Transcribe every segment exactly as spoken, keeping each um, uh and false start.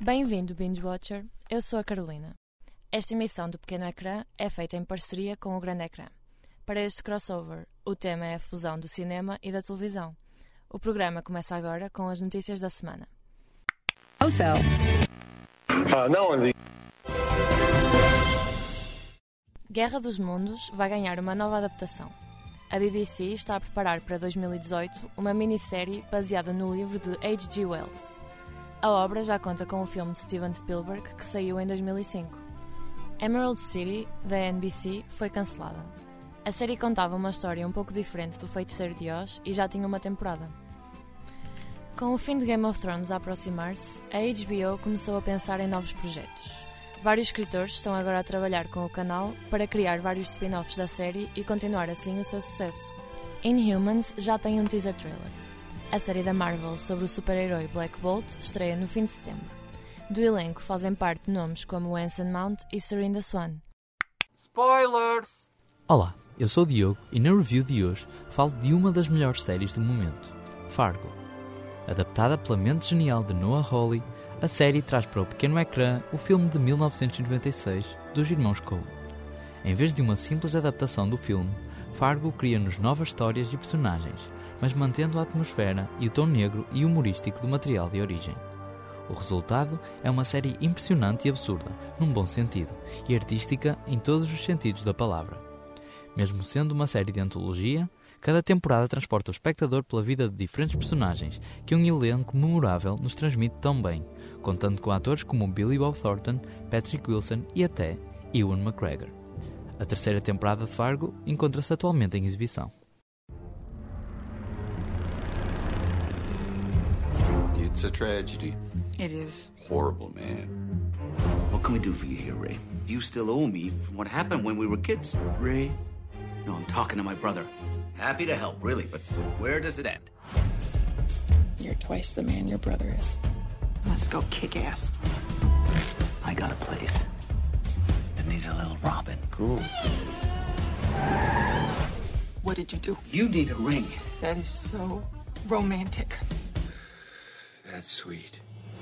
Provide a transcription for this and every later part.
Bem-vindo, Binge Watcher. Eu sou a Carolina. Esta emissão do Pequeno Ecrã é feita em parceria com o Grande Ecrã. Para este crossover, o tema é a fusão do cinema e da televisão. O programa começa agora com as notícias da semana. Oh, so. Uh, não, the... Guerra dos Mundos vai ganhar uma nova adaptação. A B B C está a preparar para dois mil e dezoito uma minissérie baseada no livro de H G Wells. A obra já conta com o filme de Steven Spielberg, que saiu em dois mil e cinco. Emerald City, da N B C, foi cancelada. A série contava uma história um pouco diferente do Feiticeiro de Oz e já tinha uma temporada. Com o fim de Game of Thrones a aproximar-se, a H B O começou a pensar em novos projetos. Vários escritores estão agora a trabalhar com o canal para criar vários spin-offs da série e continuar assim o seu sucesso. Inhumans já tem um teaser trailer. A série da Marvel sobre o super-herói Black Bolt estreia no fim de setembro. Do elenco fazem parte nomes como Anson Mount e Serinda Swan. Spoilers! Olá, eu sou o Diogo e na review de hoje falo de uma das melhores séries do momento, Fargo. Adaptada pela mente genial de Noah Hawley, a série traz para o pequeno ecrã o filme de mil novecentos e noventa e seis dos irmãos Coen. Em vez de uma simples adaptação do filme, Fargo cria-nos novas histórias e personagens, mas mantendo a atmosfera e o tom negro e humorístico do material de origem. O resultado é uma série impressionante e absurda, num bom sentido, e artística em todos os sentidos da palavra. Mesmo sendo uma série de antologia, cada temporada transporta o espectador pela vida de diferentes personagens que um elenco memorável nos transmite tão bem, contando com atores como Billy Bob Thornton, Patrick Wilson e até Ewan McGregor. A terceira temporada de Fargo encontra-se atualmente em exibição. It's a tragedy. It is. Horrible, man. What can we do for you here, Ray? You still owe me from what happened when we were kids. Ray? No, I'm talking to my brother. Happy to help, really, but where does it end? You're twice the man your brother is. Let's go kick ass. I got a place that needs a little Robin. Cool. What did you do? You need a ring. That is so romantic. That's sweet.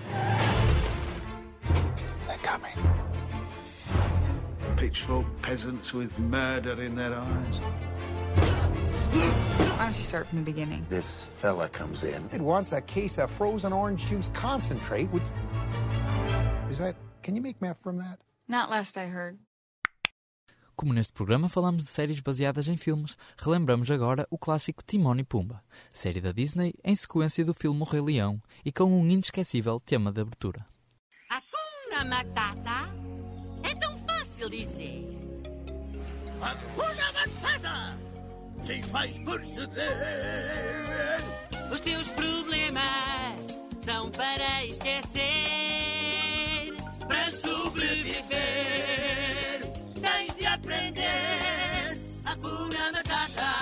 They're coming. Pitchfork peasants with murder in their eyes. Why don't you start from the beginning? This fella comes in. It wants a case of frozen orange juice concentrate, which... Is that... Can you make meth from that? Not last I heard. Como neste programa falamos de séries baseadas em filmes, relembramos agora o clássico Timão e Pumba, série da Disney em sequência do filme O Rei Leão e com um inesquecível tema de abertura. Hakuna Matata é tão fácil dizer. Hakuna Matata se faz perceber. Os teus problemas são para esquecer, para sobreviver. Tens de aprender Hakuna Matata.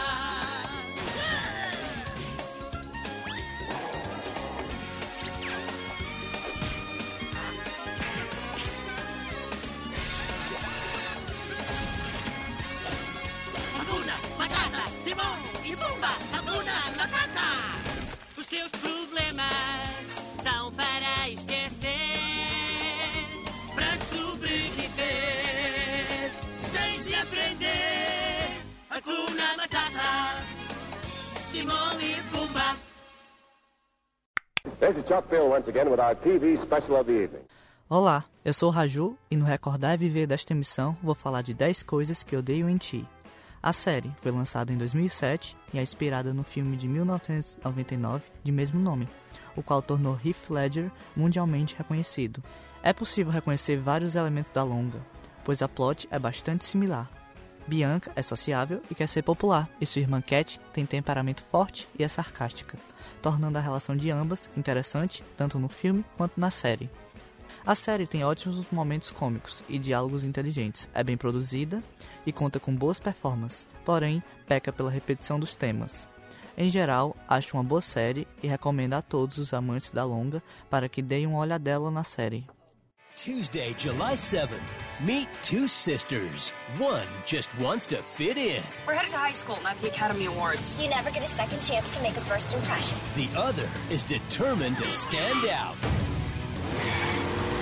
Hakuna Matata, Timão e Pumba. Hakuna Matata. Os teus problemas são para esquecer, para sobreviver. Tens de aprender Hakuna Matata, Timão e Pumba. This is Chuck Bill once again with our T V special of the evening. Olá, eu sou o Raju e no Recordar e Viver desta emissão vou falar de dez coisas que odeio em ti. A série foi lançada em dois mil e sete e é inspirada no filme de mil novecentos e noventa e nove de mesmo nome, o qual tornou Heath Ledger mundialmente reconhecido. É possível reconhecer vários elementos da longa, pois a plot é bastante similar. Bianca é sociável e quer ser popular, e sua irmã Cat tem temperamento forte e é sarcástica, tornando a relação de ambas interessante tanto no filme quanto na série. A série tem ótimos momentos cômicos e diálogos inteligentes, é bem produzida e conta com boas performances, porém peca pela repetição dos temas. Em geral, acho uma boa série e recomendo a todos os amantes da longa para que deem uma olhadela na série. Tuesday, July seventh. Meet two sisters. One just wants to fit in. We're headed to high school, not the Academy Awards. You never get a second chance to make a first impression. The other is determined to stand out.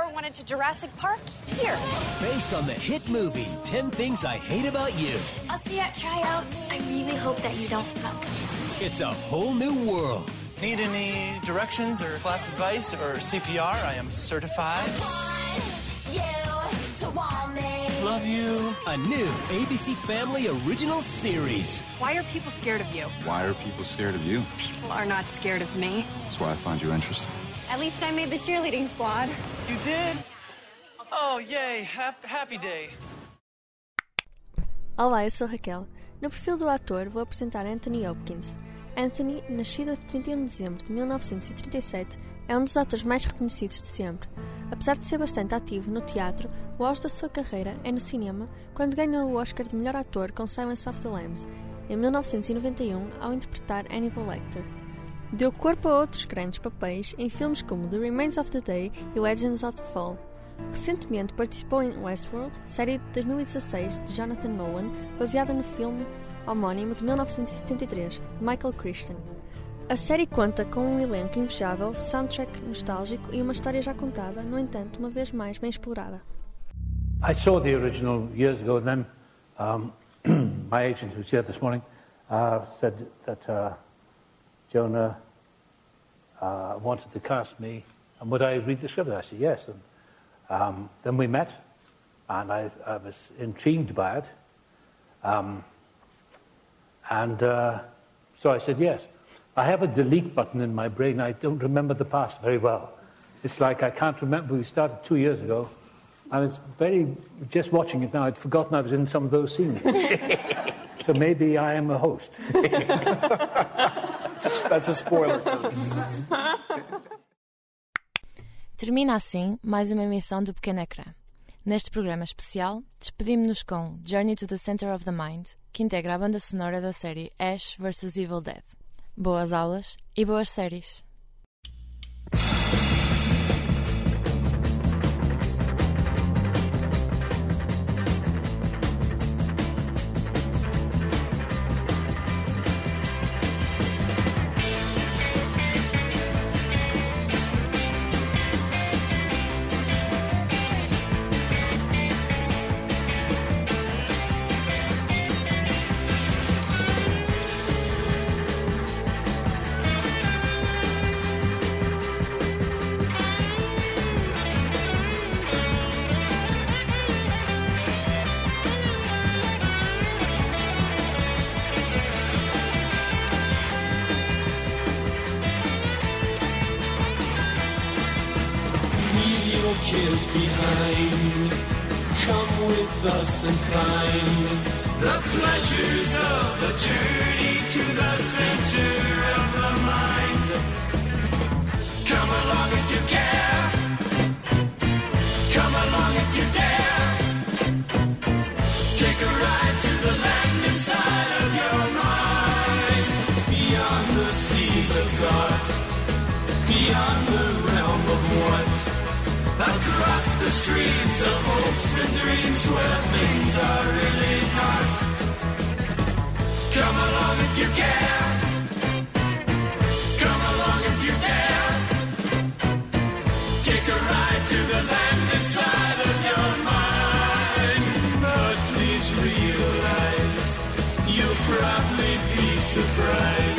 wanted to Jurassic Park? Here. Based on the hit movie, ten Things I Hate About You. I'll see you at tryouts. I really hope that you don't suck. It's a whole new world. Need any directions or class advice or C P R? I am certified. Love you. A new A B C Family original series. Why are people scared of you? Why are people scared of you? People are not scared of me. That's why I find you interesting. At least I made the cheerleading squad. You did? Oh, yay. Hap- happy day. Olá, eu sou Raquel. No perfil do ator vou apresentar Anthony Hopkins. Anthony, nascido a trinta e um de dezembro de mil novecentos e trinta e sete, é um dos atores mais reconhecidos de sempre. Apesar de ser bastante ativo no teatro, o auge da sua carreira é no cinema, quando ganhou o Oscar de melhor ator com Silence of the Lambs, em mil novecentos e noventa e um, ao interpretar Hannibal Lecter. Deu corpo a outros grandes papéis em filmes como The Remains of the Day e Legends of the Fall. Recentemente participou em Westworld, série de dois mil e dezasseis de Jonathan Nolan, baseada no filme homónimo de mil novecentos e setenta e três, de Michael Crichton. A série conta com um elenco invejável, soundtrack nostálgico e uma história já contada, no entanto, uma vez mais bem explorada. I saw the original years ago, and then um, my agent, who's here this morning, uh, said that uh, Jonah uh, wanted to cast me, and would I read the script? I said yes. And um, then we met, and I, I was intrigued by it, um, and uh, so I said yes. I have a delete button in my brain. I don't remember the past very well. It's like I can't remember. We started two years ago, and it's very, just watching it now, I'd forgotten I was in some of those scenes. So maybe I am a host. That's a spoiler. Termina assim mais uma emissão do Pequeno Ecrã. Neste programa especial, despedimos-nos com Journey to the Center of the Mind, que integra a banda sonora da série Ash versus Evil Dead. Boas aulas e boas séries! Kids behind, come with us and find the pleasures of a journey to the center of the mind. Come along if you care, come along if you dare. Take a ride to the land inside of your mind, beyond the seas of thought, beyond the realm of what. Across the streams of hopes and dreams where things are really not. Come along if you care, come along if you dare. Take a ride to the land inside of your mind. But please realize you'll probably be surprised